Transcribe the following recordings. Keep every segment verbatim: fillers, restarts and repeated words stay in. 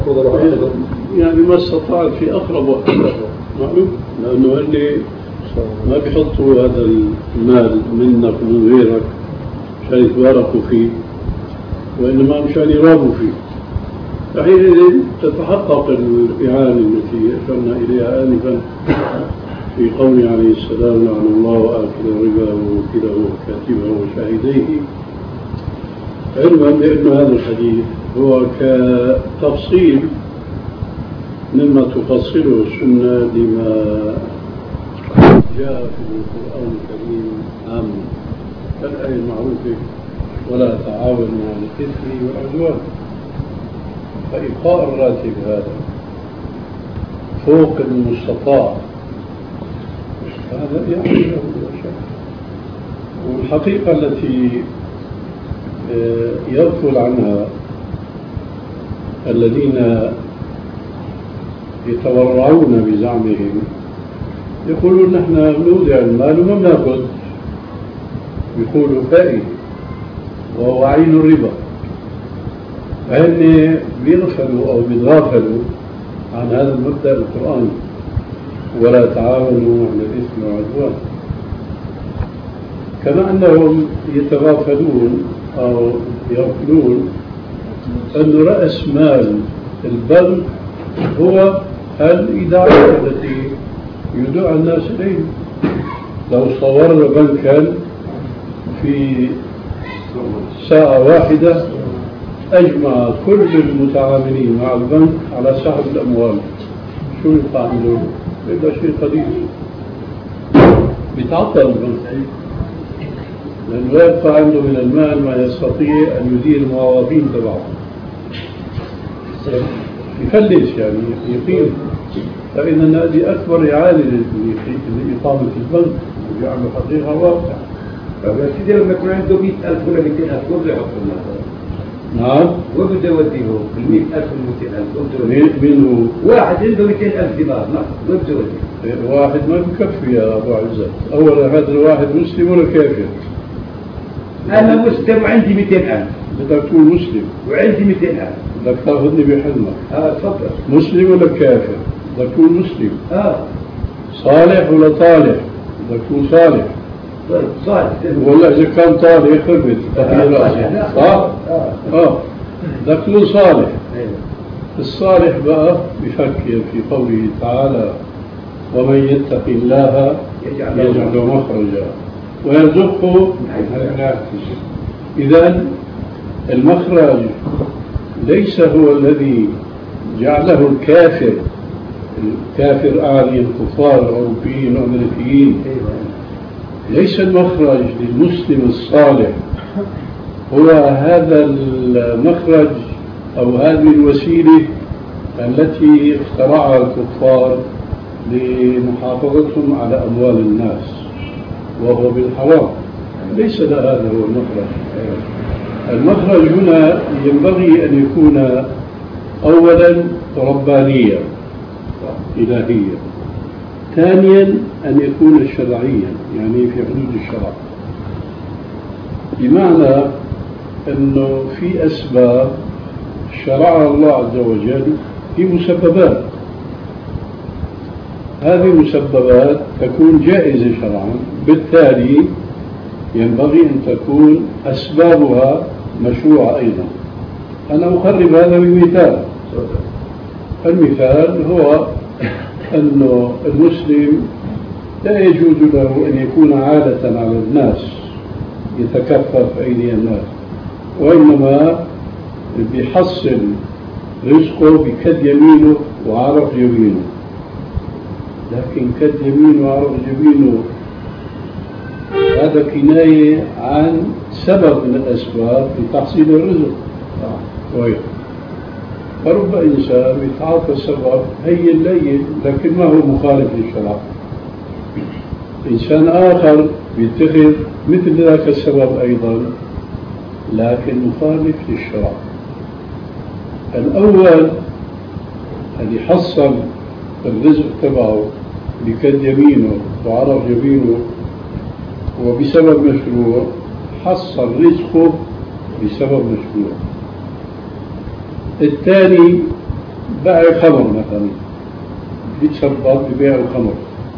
يعني ما استطعت في أقرب وقت معلوم، لأنه اللي ما بيحطوا هذا المال منك ومن غيرك مشان يتباركوا فيه، وإنما مشان يرابوا فيه. فحينئذ تتحقق الإعانة التي أشرنا إليها آنفا في قوله عليه السلام: لعن الله وآكل الربا ووكيله وكاتبه وشاهديه. علما بأن هذا الحديث هو كتفصيل مما تفصله السنة لما جاء في القرآن الكريم عاما، كالآية المعروفة: ولا تعاونوا على الإثم والعدوان. فإبقاء الراتب هذا فوق المستطاع هذا يعني له شك. والحقيقة التي يغفل عنها الذين يتورعون بزعمهم، يقولون نحن نودع المال وما بناخذ، يقولوا فائدة وهو عين الربا. فهن بيغفلوا أو بيتغافلوا عن هذا المبدأ القرآني: ولا تعاونوا على الإثم والعدوان. كما أنهم يتغافلون أو يغفلون أن رأس مال البنك هو الإيداعات التي يدعى الناس إليه. لو صورنا بنكا في ساعة واحدة أجمع كل المتعاملين مع البنك على سحب الأموال، شو يبقى عنده؟ يبقى شيء قليل، بيتعطل البنك، لأنه لا يبقى عنده من المال ما يستطيع أن يدير الموظفين تبعه، يفلس يعني يقيم. فإن هذه أكبر إعانة لإقامة البنك ويعمل حقيقة واقعة. فبس لما يكون عنده مئة ألف ولا مئتين ألف وبده يحط المال. نعم. وبده يوديه بالمئة ألف والمئتين ألف. منه واحد عنده مئتين ألف دينار، نعم، وبده يوديه. واحد ما بكفي يا أبو عزت. أولا هذا الواحد مسلم ولا كافر؟ أنا مسلم وعندي مئتين ألف. بدك تكون مسلم وعندي مئتين ألف. بدك تاخذني بحلمك. اه تفضل. مسلم ولا كافر؟ بدك تكون مسلم. اه. صالح ولا طالح؟ بدك تكون صالح. طيب صالح. ولا إذا كان طالح خربت تحيي راسه. صح؟ اه. بدك تكون صالح. الصالح بقى بفكر في قوله تعالى: ومن يتق الله يجعل مخرجا ويرزقه من حيث لا يحتسب. إذن المخرج ليس هو الذي جعله الكافر. الكافر أعني الكفار الأوروبيين والأمريكيين. ليس المخرج للمسلم الصالح هو هذا المخرج أو هذه الوسيلة التي اخترعها الكفار لمحافظتهم على أموال الناس، وهو بالحرام. ليس هذا هو المخرج. المخرج هنا ينبغي أن يكون أولا ربانيا إلهيا، ثانيا أن يكون شرعيا يعني في حدود الشرع، بمعنى أنه في أسباب شرعها الله عز وجل، في مسببات، هذه المسببات تكون جائزة شرعا، بالتالي ينبغي أن تكون أسبابها مشروعة أيضا. أنا أقرب هذا بمثال. المثال هو أن المسلم لا يجوز له أن يكون عالة على الناس يتكفف أيدي الناس، وإنما بيحصل رزقه بكد يمينه وعرف جبينه. لكن كد يمينه وعرف جبينه هذا كناية عن سبب من الأسباب لتحصيل الرزق. طيب، فرب إنسان يتعاطى السبب هي الليل لكن ما هو مخالف للشرع. إنسان آخر يتخذ مثل ذاك السبب أيضا لكن مخالف للشرع. الأول اللي حصل الرزق تبعه بكد يمينه وعرف جبينه وبسبب مشروع، حصل رزقه بسبب مشروع. الثاني بائع خمر مثلا بيتشرب ببيع الخمر،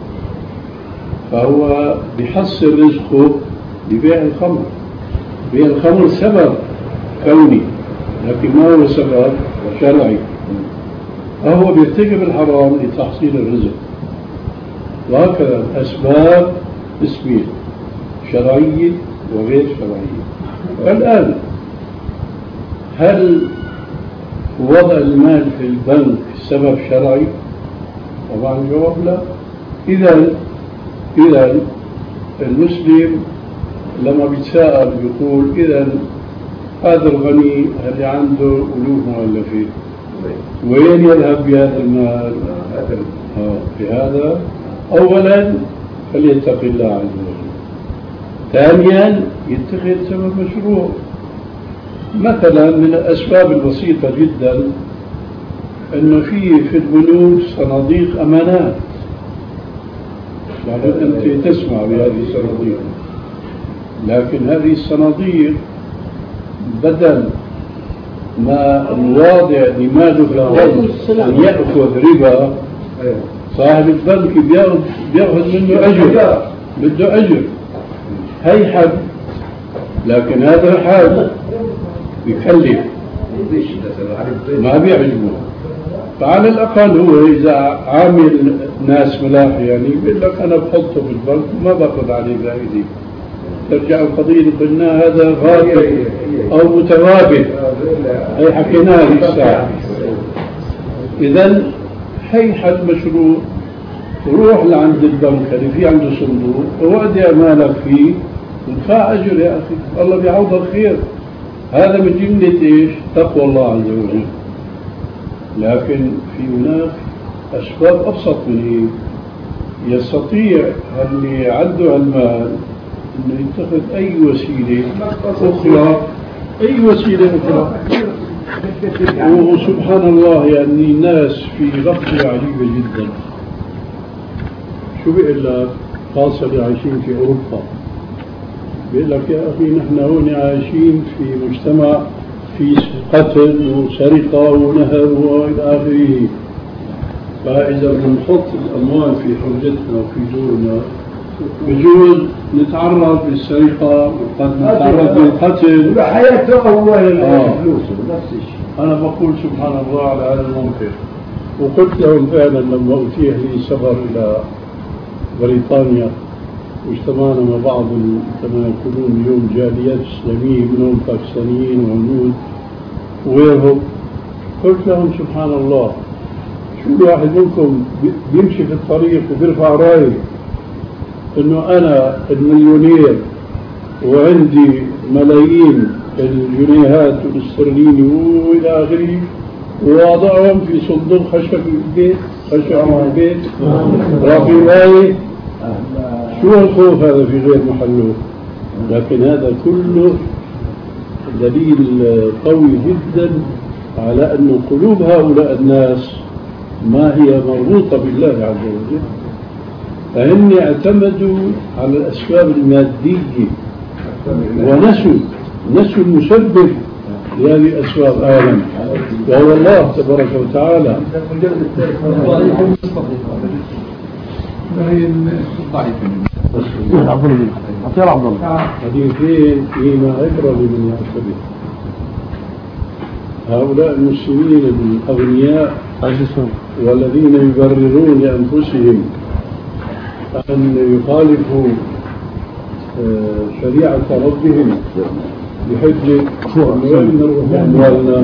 فهو بيحصل رزقه ببيع الخمر. بيع الخمر سبب كوني لكن ما هو سبب شرعي، فهو بيرتكب الحرام لتحصيل الرزق. وهكذا الأسباب اسمين، شرعية وغير شرعية. الآن هل وضع المال في البنك سبب شرعي؟ طبعا الجواب لا. إذا إذا المسلم لما بيتساءل بيقول إذا هذا الغني اللي عنده ألوف مؤلفين وين يذهب بهذا المال؟ في هذا أولا فليتق الله عز وجل، ثانيا يتخذ سبب مشروع. مثلا من الأسباب البسيطة جدا أنه في في البنوك صناديق أمانات، يعني أنت تسمع بهذه الصناديق، لكن هذه الصناديق بدل ما الواضع لماله أن يأخذ ربا، صاحب البنك بيأخذ منه أجر، بده أجر هيحب، لكن هذا حال بيكلف ما بيعجبه. فعلى الأقل هو إذا عامل ناس ملاح يعني بيقول لك أنا بحطه في البنك وما باخذ عليه فائدة، ترجع القضية قلنا هذا غابر أو متغابر، هي حكيناها للساعة. إذن هي حل مشروع، روح لعند البنك اللي في عنده صندوق وودي أمانك فيه ودفع أجر يا أخي، الله بيعوضك خير. هذا من جملة إيش؟ تقوى الله عز وجل. لكن في هناك أسباب أبسط من هيك، يستطيع اللي عنده المال إنه يتخذ أي وسيلة أخرى، أي وسيلة أخرى. وسبحان الله يعني الناس في غفلة عجيبة جدا. شو بيقول لك؟ خاصة اللي عايشين في أوروبا، بيقول لك يا أخي نحن هون عايشين في مجتمع في قتل وسرقة ونهب وإلى آخره، فإذا بنحط الأموال في حوزتنا وفي جورنا بجوز نتعرض للسرقة وقد نتعرض للقتل وحياته هو آه. فلوسه نفس الشيء. أنا بقول سبحان الله على هذا المنكر. وقلت لهم فعلا لما أتيح لي سفر إلى بريطانيا واجتمعنا مع بعض كما يقولون اليوم جاليات إسلامية منهم باكستانيين وهنود وغيرهم، قلت لهم سبحان الله شو الواحد منكم بيمشي في الطريق وبيرفع رايه إنه أنا المليونير وعندي ملايين الجنيهات والاسترليني وإلى آخره ووضعهم في صندوق خشب في البيت، خشب في البيت رافي رايه. شو الخوف هذا في غير محله؟ لكن هذا كله دليل قوي جدا على أن قلوب هؤلاء الناس ما هي مربوطة بالله عز وجل، فهم اعتمدوا على الأسباب المادية ونسوا نسوا المسبب لهذه الأسباب آلم وهو الله تبارك وتعالى. حديثين فيما عبرة لمن يعتبر. هؤلاء المسلمين الأغنياء والذين يبررون لأنفسهم أن يخالفوا شريعة ربهم بحجة أن نروح أموالنا،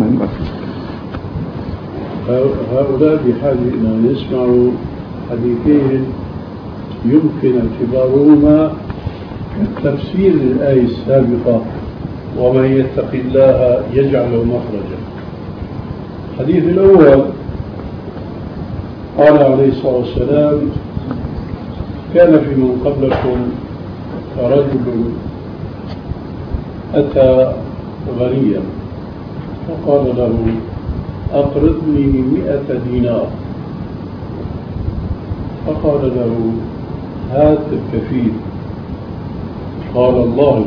هؤلاء بحاجة إلى أن يسمعوا حديثين يمكن اعتبارهما تفسير الآية السابقة ومن يتق الله يجعل مخرجا. الحديث الأول قال عليه الصلاة والسلام كان في من قبلكم رجل أتى غنيا فقال له أقرضني مئة دينار، فقال له هات الكفيل، قال الله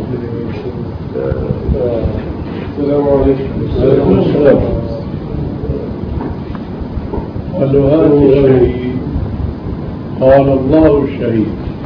السلام عليكم. قال له هات الشهيد. قال الله الشهيد.